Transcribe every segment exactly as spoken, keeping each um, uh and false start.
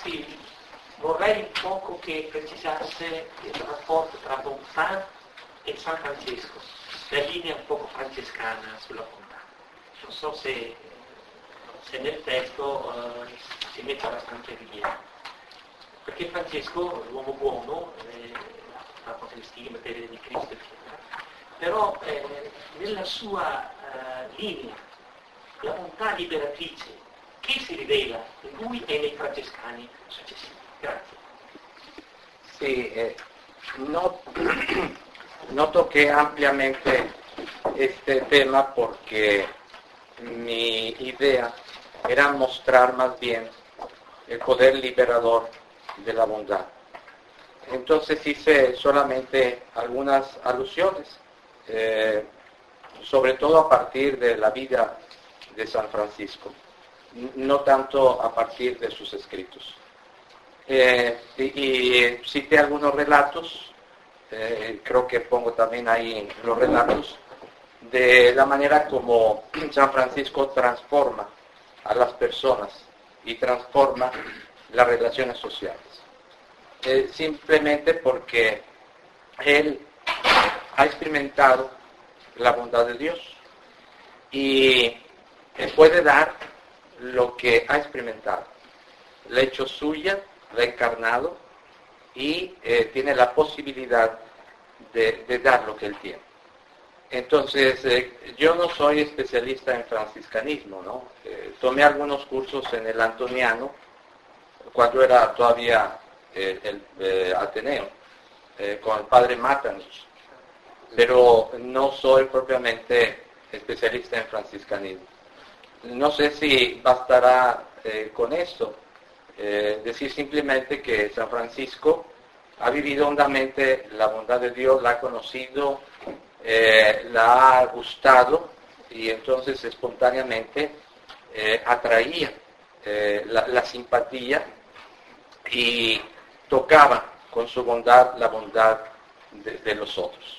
Sì, vorrei un poco che precisasse il rapporto tra bontà e San Francesco, la linea un poco francescana sulla bontà. Non so se, se nel testo eh, si mette abbastanza in rilievo. Perché Francesco, l'uomo buono, eh, la cosa di stima, bere di Cristo, eccetera, però eh, nella sua eh, linea, la bontà liberatrice che si rivela in lui e nei francescani successivi. Grazie. Sí, eh, not, noto que ampliamente este tema porque mi idea era mostrar más bien el poder liberador de la bondad. Entonces hice solamente algunas alusiones, eh, sobre todo a partir de la vida de San Francisco, no tanto a partir de sus escritos. Eh, y, y cité algunos relatos, eh, creo que pongo también ahí los relatos, de la manera como San Francisco transforma a las personas y transforma las relaciones sociales. Eh, simplemente porque él ha experimentado la bondad de Dios y él puede dar lo que ha experimentado. La ha hecho suya, la ha encarnado y eh, tiene la posibilidad de, de dar lo que él tiene. Entonces, eh, yo no soy especialista en franciscanismo, ¿no? Eh, tomé algunos cursos en el Antoniano cuando era todavía eh, el eh, Ateneo, eh, con el padre Matanich, pero no soy propiamente especialista en franciscanismo. No sé si bastará eh, con esto, eh, decir simplemente que San Francisco ha vivido hondamente la bondad de Dios, la ha conocido, eh, la ha gustado y entonces espontáneamente eh, atraía eh, la, la simpatía y tocaba con su bondad la bondad de, de los otros.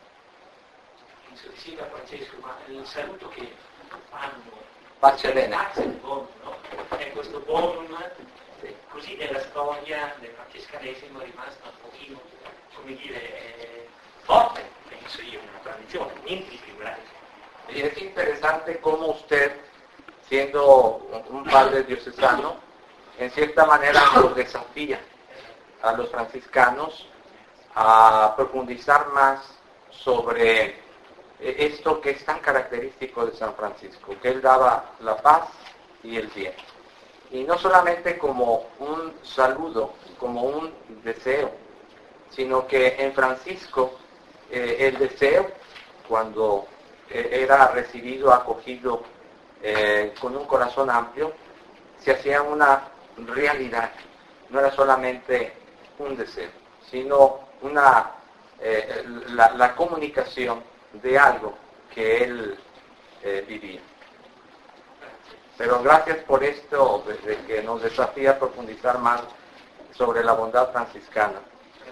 Sì, da Francesco, ma il saluto che fanno Pace bene. Pace bonum, no? È questo bonum, così nella storia del francescanesimo è rimasto un pochino, come dire, eh, forte, penso io, una tradizione, niente di più grande. Y es interesante cómo usted, siendo un padre diocesano, en cierta manera nos desafía a los franciscanos a profundizar más sobre esto que es tan característico de San Francisco, que él daba la paz y el bien. Y no solamente como un saludo, como un deseo, sino que en Francisco eh, el deseo, cuando eh, era recibido, acogido eh, con un corazón amplio, se hacía una realidad. No era solamente un deseo, sino una eh, la, la comunicación de algo que él eh, vivía. Pero gracias por esto, de, de que nos desafía a profundizar más sobre la bondad franciscana.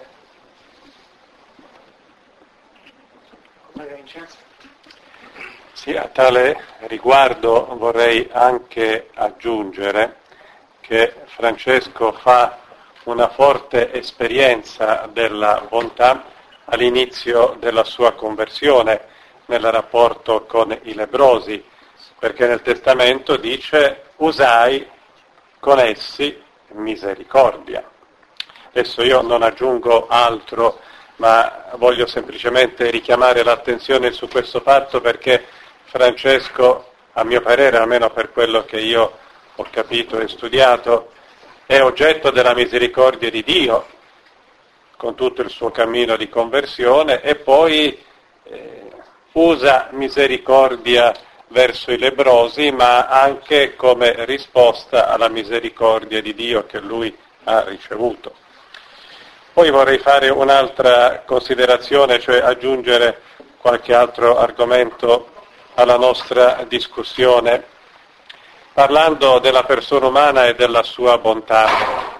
Sì, a tale riguardo vorrei anche aggiungere che Francesco fa una forte esperienza della bontà all'inizio della sua conversione nel rapporto con i lebbrosi, perché nel Testamento dice usai con essi misericordia. Adesso io non aggiungo altro, ma voglio semplicemente richiamare l'attenzione su questo fatto perché Francesco, a mio parere, almeno per quello che io ho capito e studiato, è oggetto della misericordia di Dio con tutto il suo cammino di conversione e poi eh, usa misericordia verso i lebbrosi, ma anche come risposta alla misericordia di Dio che lui ha ricevuto. Poi vorrei fare un'altra considerazione, cioè aggiungere qualche altro argomento alla nostra discussione, parlando della persona umana e della sua bontà.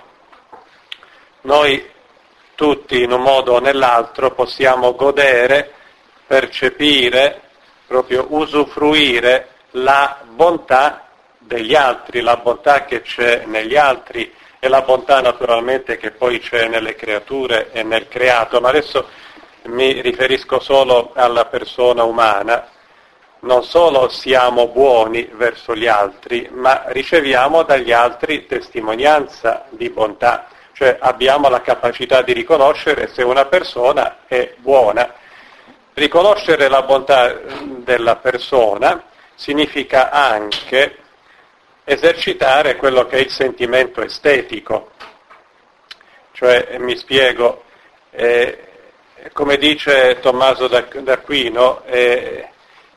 Noi tutti, in un modo o nell'altro, possiamo godere, percepire, proprio usufruire la bontà degli altri, la bontà che c'è negli altri, e la bontà naturalmente che poi c'è nelle creature e nel creato, ma adesso mi riferisco solo alla persona umana. Non solo siamo buoni verso gli altri, ma riceviamo dagli altri testimonianza di bontà, cioè abbiamo la capacità di riconoscere se una persona è buona. Riconoscere la bontà della persona significa anche esercitare quello che è il sentimento estetico. Cioè, mi spiego, eh, come dice Tommaso d'Aquino, eh,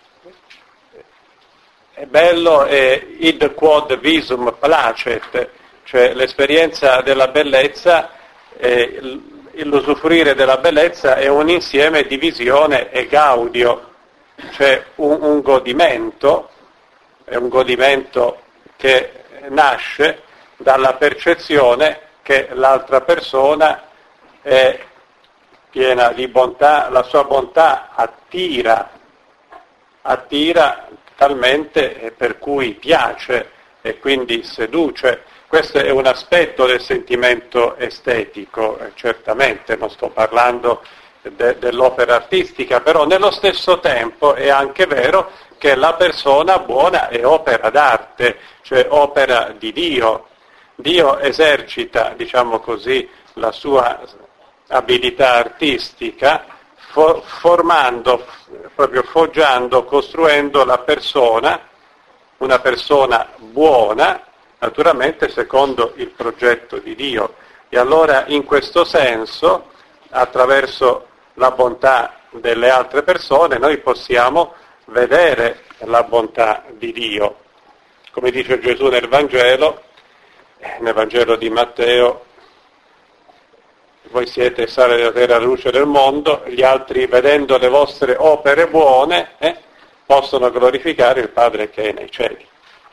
è bello eh, id quod visum placet, cioè l'esperienza della bellezza, eh, l'usufruire della bellezza è un insieme di visione e gaudio, cioè un, un godimento, è un godimento che nasce dalla percezione che l'altra persona è piena di bontà, la sua bontà attira, attira talmente per cui piace e quindi seduce. Questo è un aspetto del sentimento estetico, eh, certamente, non sto parlando de- dell'opera artistica, però nello stesso tempo è anche vero che la persona buona è opera d'arte, cioè opera di Dio. Dio esercita, diciamo così, la sua abilità artistica for- formando, proprio foggiando, costruendo la persona, una persona buona, naturalmente secondo il progetto di Dio. E allora in questo senso, attraverso la bontà delle altre persone, noi possiamo vedere la bontà di Dio. Come dice Gesù nel Vangelo, nel Vangelo di Matteo, voi siete sale della terra, luce del mondo, gli altri vedendo le vostre opere buone eh, possono glorificare il Padre che è nei cieli.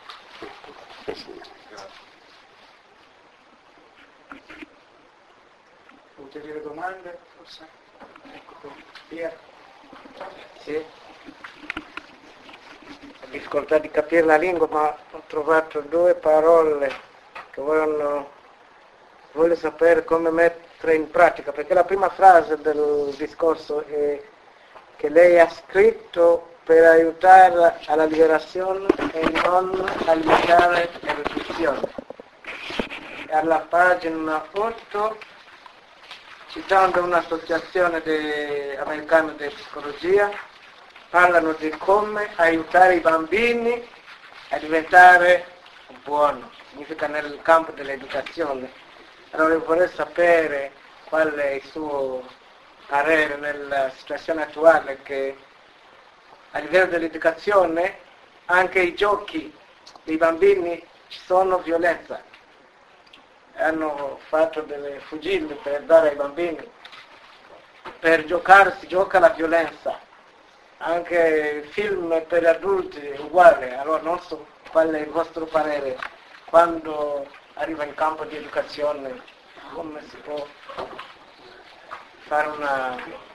Ulteriori domande? Forse? Ecco, via. Sì. Ho difficoltà di capire la lingua, ma ho trovato due parole che vogliono, voglio sapere come mettere in pratica, perché la prima frase del discorso è che lei ha scritto per aiutare alla liberazione e non a limitare la riduzione. Alla pagina otto, citando un'associazione de, americana di psicologia, parlano di come aiutare i bambini a diventare buoni, significa nel campo dell'educazione. Allora vorrei sapere qual è il suo parere nella situazione attuale, che a livello dell'educazione anche i giochi dei bambini ci sono violenza. Hanno fatto delle fucili per dare ai bambini, per giocare si gioca la violenza. Anche film per adulti è uguale. Allora non so qual è il vostro parere quando arriva in campo di educazione, come si può fare una,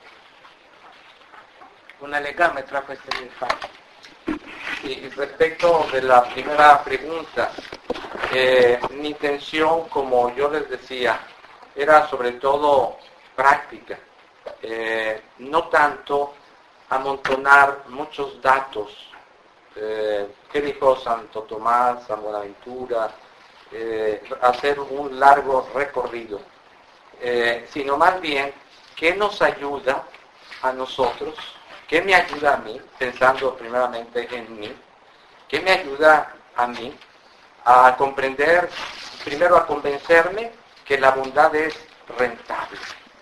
un legame tra questi due fatti. Y respecto de la primera pregunta, eh, mi intención, como yo les decía, era sobre todo práctica, eh, no tanto amontonar muchos datos, eh, que dijo Santo Tomás, San Buenaventura, eh, hacer un largo recorrido, eh, sino más bien qué nos ayuda a nosotros, qué me ayuda a mí, pensando primeramente en mí, qué me ayuda a mí a comprender, primero a convencerme que la bondad es rentable.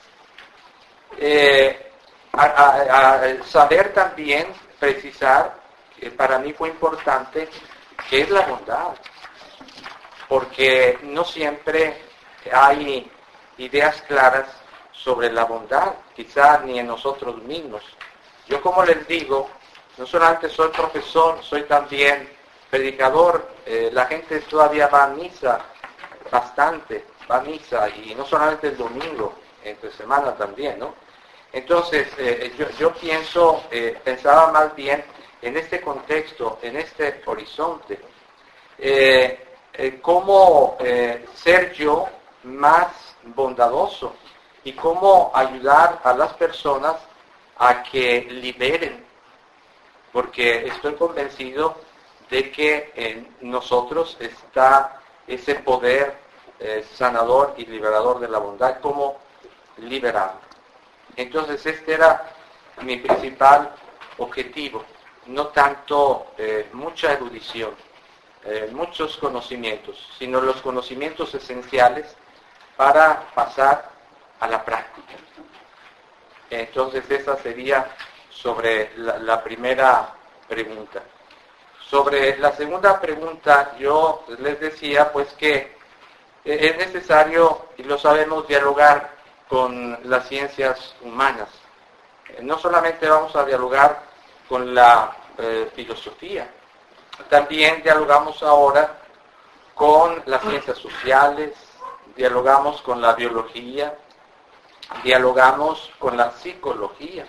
Eh, a, a, a saber también, precisar, que para mí fue importante, qué es la bondad, porque no siempre hay ideas claras sobre la bondad, quizás ni en nosotros mismos. Yo, como les digo, no solamente soy profesor, soy también predicador, eh, la gente todavía va a misa bastante, va a misa, y no solamente el domingo, entre semana también, ¿no? Entonces, eh, yo, yo pienso, eh, pensaba más bien en este contexto, en este horizonte. Eh, eh, cómo eh, ser yo más bondadoso y cómo ayudar a las personas a que liberen, porque estoy convencido de que en nosotros está ese poder eh, sanador y liberador de la bondad, cómo liberarlo. Entonces este era mi principal objetivo, no tanto eh, mucha erudición, eh, muchos conocimientos, sino los conocimientos esenciales para pasar a la práctica. Entonces esa sería sobre la, la primera pregunta. Sobre la segunda pregunta, yo les decía pues que es necesario, y lo sabemos, dialogar con las ciencias humanas. No solamente vamos a dialogar con la eh, filosofía, también dialogamos ahora con las ciencias sociales, dialogamos con la biología, dialogamos con la psicología.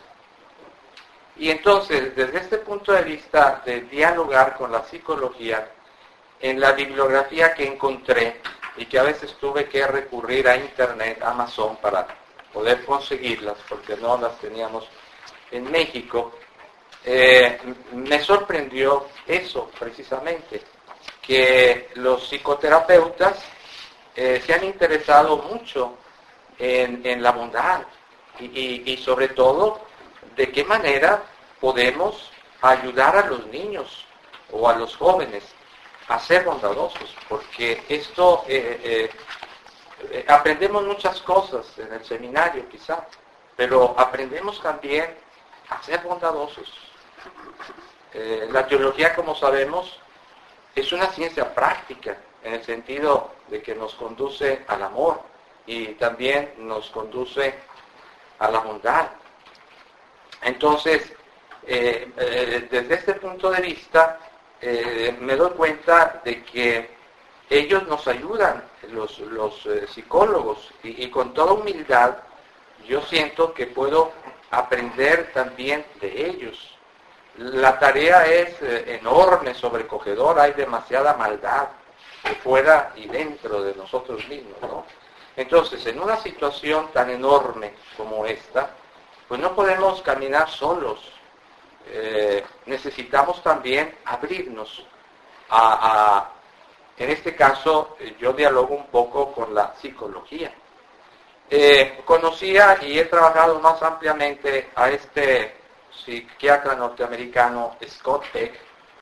Y entonces, desde este punto de vista de dialogar con la psicología, en la bibliografía que encontré, y que a veces tuve que recurrir a Internet, Amazon, para poder conseguirlas, porque no las teníamos en México, eh, me sorprendió eso precisamente, que los psicoterapeutas eh, se han interesado mucho en, en la bondad y, y, y sobre todo de qué manera podemos ayudar a los niños o a los jóvenes a ser bondadosos, porque esto eh, eh, aprendemos muchas cosas en el seminario quizá, pero aprendemos también a ser bondadosos. Eh, la teología, como sabemos, es una ciencia práctica, en el sentido de que nos conduce al amor y también nos conduce a la bondad. Entonces, eh, eh, desde este punto de vista, eh, me doy cuenta de que ellos nos ayudan, los, los eh, psicólogos, y, y con toda humildad, yo siento que puedo aprender también de ellos. La tarea es eh, enorme, sobrecogedora, hay demasiada maldad fuera y dentro de nosotros mismos, ¿no? Entonces, en una situación tan enorme como esta, pues no podemos caminar solos. Eh, necesitamos también abrirnos a, a, en este caso, yo dialogo un poco con la psicología. Eh, conocía y he trabajado más ampliamente a este psiquiatra norteamericano Scott Peck,